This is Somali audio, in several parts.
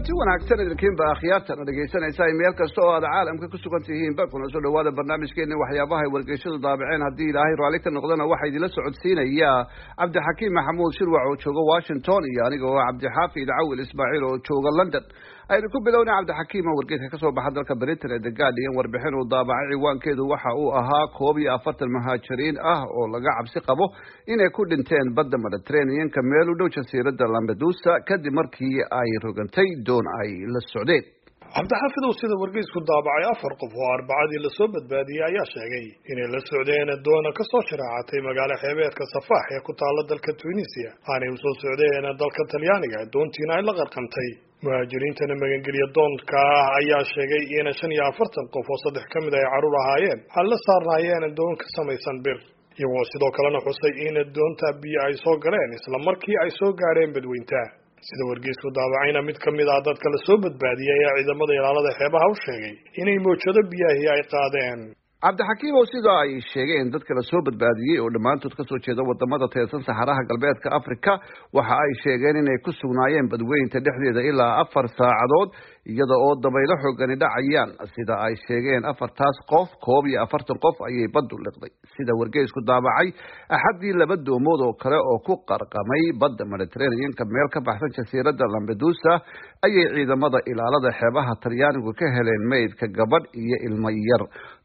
kulanti wanaagsan idinkiin baa akhyaartan dhageysanaysaa meel kasta oo aad caalamka ku sugan tihiin ba kuna soo dhawaada barnaamijkeena waxyaabaha ay wargeyshadu daabaceen haddii ilaahay raalli ka noqdana waxaa idinla socodsiinaya cabdixakiim maxamuud shirwac oo jooga Washington iyo aniga oo cabdixaafid cawil ismaaciil oo jooga London aynu ku bilownaa cabdixakiim oo wargeyska ka soo baxa dalka Britain ee The Guardian warbixin uu daabacay ciwaankeedu waxa uu ahaa 41 muhaajiriin ah oo laga cabsi qabo inay ku dhinteen badda Mediterranean-ka meel u dhow jasiiradda Lampedusa kadib markii ay rogantay doon ay la socdeen. cabdixaafid oo sida wargeysku daabacay 4 qof oo arbacadii la soo badbaadiyay ayaa sheegay inay la socdeen doona ka soo sharaacatay magaalo xeebeedka Safaax ee ku taala dalka Tunisia aanay u soo socdeen dalka Talyaaniga doontiina ay la qarqantay. muhaajiriintana magangeliya doonka ayaa sheegay in 45 qof oo 3 ka mid ay caruur ahaayeen hal la saarnaayeen doon ka samaysan bir iyagoo sidoo kalena xusay in doonta biyo ay soo galeen isla markii ay soo gaareen badweynta. sida wargeysku daabacayna mid ka mid ah dadka la soo badbaadiyay ee ciidamada ilaalada xeebaha u sheegay inay moojado biyaha ay qaadeen. cabdixakiim oo sida ay sheegeen dadka la soo badbaadiyay oo dhammaantood ka soo jeeda wadamada teedsan saxaraha galbeedka Afrika waxa ay sheegeen inay ku sugnaayeen badweynta dhexdeeda ilaa 4 saacadood iyada oo dabaylo xoogani dhacayaan. sida ay sheegeen 4taas qof 41 qof ayay baddu liqday. sida wargeysku daabacay axadii 2 doomood oo kale oo ku qarqamay badda Mediterranean-ka meel ka baxsan jasiiradda Lampedusa ayay ciidamada ilaalada xeebaha Talyaanigu ka heleen meydka gabadh iyo ilmo yar.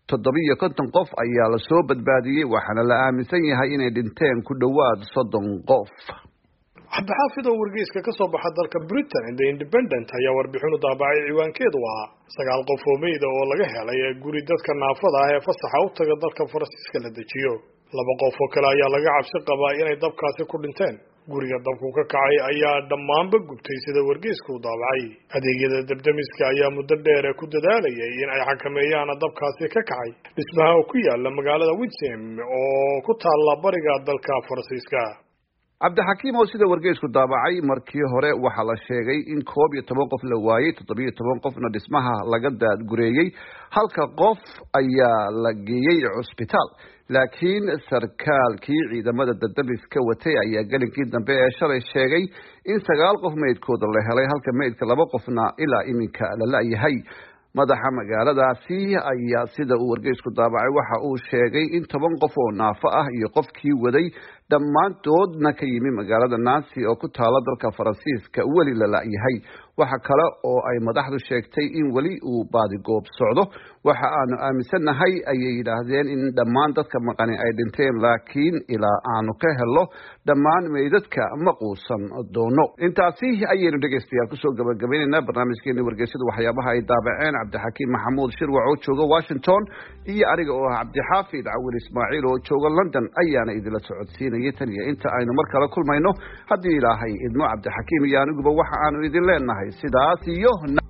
57 qof ayaa la soo badbaadiyay waxaana la aaminsan yahay inay dhinteen ku dhawaad 30 qof. cabdixaafid oo wargeyska ka soo baxa dalka Britain The Independent ayaa warbixin u daabacay ciwaankeedu ah 9 qof oo meyd oo laga helay guri dadka naafada ah ee fasaxa u taga dalka Faransiiska la dejiyo. 2 qof oo kale ayaa laga cabsi qabaa inay dabkaasi ku dhinteen. guriga dabku ka kacay ayaa dhammaanba gubtay sida wargeysku daabacay. adeegyada dabdamiska ayaa muddo dheer ku dadaalayay in ay xakameeyaan dabkaasi ka kacay dhismaha ku yaala magaalada Wixham oo ku taala bariga dalka Faransiiska. cabdixakiim oo sida wargeysku daabacay markii hore waxa la sheegay in 11 qof la waayay 17 qofna dhismaha laga daadgureeyay halka qof ayaa la geeyay cusbitaal. laakiin sarkaalkii ciidamada dadamiska watay ayaa galinkii dambe ee shalay sheegay in 9 qof meydkooda la helay halka meydka 2 qofna ilaa iminka la laayahay. madaxa magaaladaasi ayaa sida uu wargeysku daabacay waxa uu sheegay in 10 qof oo naafo ah iyo qofkii waday dhammaantoodna ka yimi magaalada Nancy oo ku taala dalka Faransiiska weli la laayahay. waxa kale oo ay madaxdu sheegtay in weli uu baadi goob socdo. waxa aanu aaminsanahay ayay yiraahdeen in dhammaan dadka maqani ay dhinteen laakiin ilaa aanu ka helo dhammaan meydadka maquusan doono. intaasi ayaynu dhageystayaal ku soo gabagabeynaa barnaamijkeena wargeyshada waxyaabaha ay daabaceen cabdixakiim maxamuud shirwac oo jooga Washington iyo aniga oo cabdixaafid cawil ismaaciil oo jooga London ayaana idinla socodsiinayay tan iyo inta aynu mar kale kulmayno haddii ilaahay idmo cabdixakiim iyo aniguba waxa aanu idin leenahay sidaas iyo